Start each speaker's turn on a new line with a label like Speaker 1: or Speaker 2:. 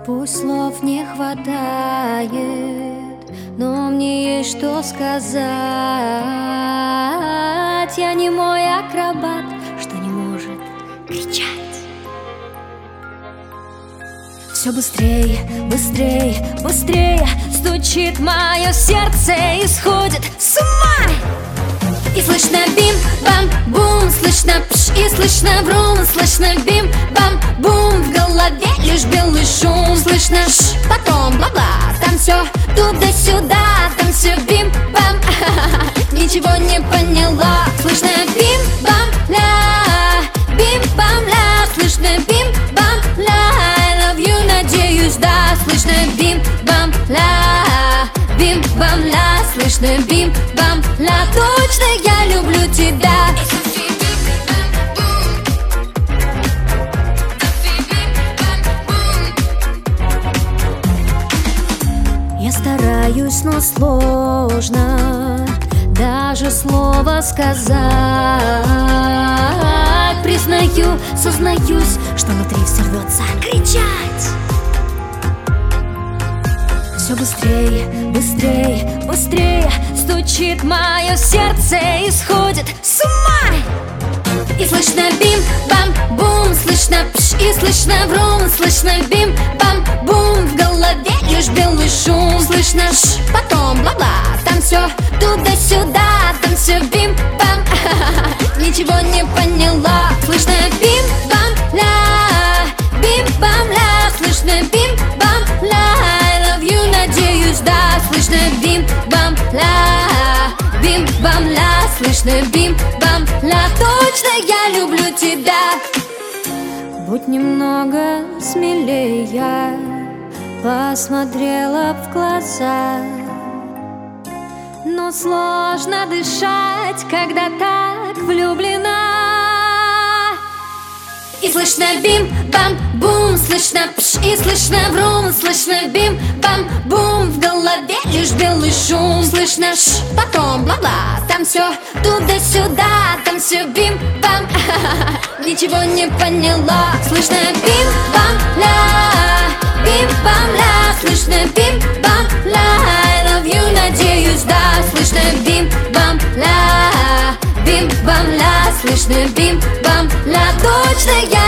Speaker 1: Пусть слов не хватает, но мне есть что сказать. Я не мой акробат, что не может кричать. Все быстрее, быстрее, быстрее стучит мое сердце и сходит с ума. И слышно бим-бам-бум, слышно пш, и слышно врум, слышно бим-бам-бум. В голове лишь белый шум, слышно ш, потом бла-бла. Там все туда-сюда, там все бим-бам. Ничего не поняла. Слышно бим-бам-ля, бим-бам-ля, слышно бим-бам-ля. I love you, надеюсь, да. Слышно бим-бам-ля, бим-бам-ля, слышно бим-бам-ля. Точно я люблю тебя. Я стараюсь, но сложно даже слово сказать. Признаю, сознаюсь, что внутри все рвется кричать. Все быстрее, быстрее, быстрее стучит мое сердце и сходит с ума. И слышно бим-бам-бум, слышно пш, и слышно врум, слышно бим-бам-бум. В голове лишь белый шум, слышно ш, потом бла-бла. Там все туда-сюда, там все бим-бам. Ничего не поняла. Слышно бим-бам-ля, бим-бам-ля, слышно бим-бам-ля. I love you, надеюсь, да. Слышно бим-бам-ля, бим-бам-ля, слышно бим-бам-ля. Точно я люблю тебя. Будь немного смелее, я посмотрела в глаза. Но сложно дышать, когда так влюблена. И слышно бим-бам-бум, слышно пш, и слышно врум, слышно бим-бам-бум. В голове лишь белый шум, слышно ш, потом бла-бла. Там все туда-сюда, там все бим-бам. Ничего не поняла. Слышно бим-бам-ля, бим-бам-ля, слышно бим-бам-ля. I love you, надеюсь, да. Слышно бим-бам-ля, бим-бам-ля, слышно бим-бам-ля. Точно я